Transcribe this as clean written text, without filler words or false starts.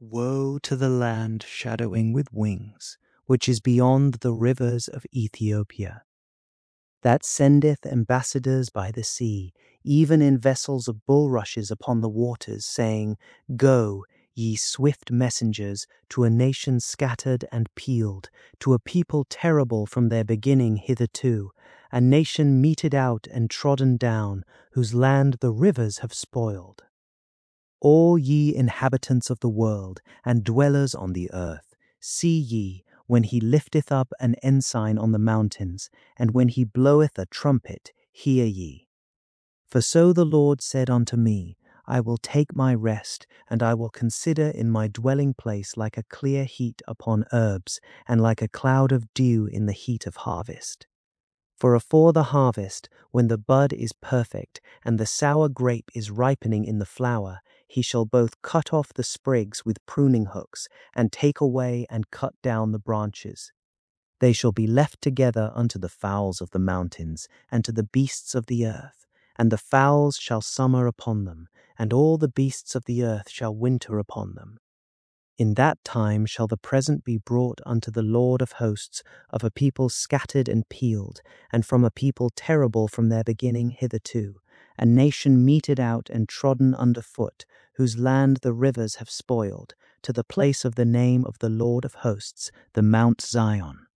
Woe to the land shadowing with wings, which is beyond the rivers of Ethiopia, that sendeth ambassadors by the sea, even in vessels of bulrushes upon the waters, saying, Go, ye swift messengers, to a nation scattered and peeled, to a people terrible from their beginning hitherto, a nation meted out and trodden down, whose land the rivers have spoiled. All ye inhabitants of the world, and dwellers on the earth, see ye, when he lifteth up an ensign on the mountains, and when he bloweth a trumpet, hear ye. For so the Lord said unto me, I will take my rest, and I will consider in my dwelling place like a clear heat upon herbs, and like a cloud of dew in the heat of harvest. For afore the harvest, when the bud is perfect, and the sour grape is ripening in the flower, he shall both cut off the sprigs with pruning hooks, and take away and cut down the branches. They shall be left together unto the fowls of the mountains, and to the beasts of the earth. And the fowls shall summer upon them, and all the beasts of the earth shall winter upon them. In that time shall the present be brought unto the Lord of hosts of a people scattered and peeled, and from a people terrible from their beginning hitherto, a nation meted out and trodden under foot, whose land the rivers have spoiled, to the place of the name of the Lord of hosts, the Mount Zion.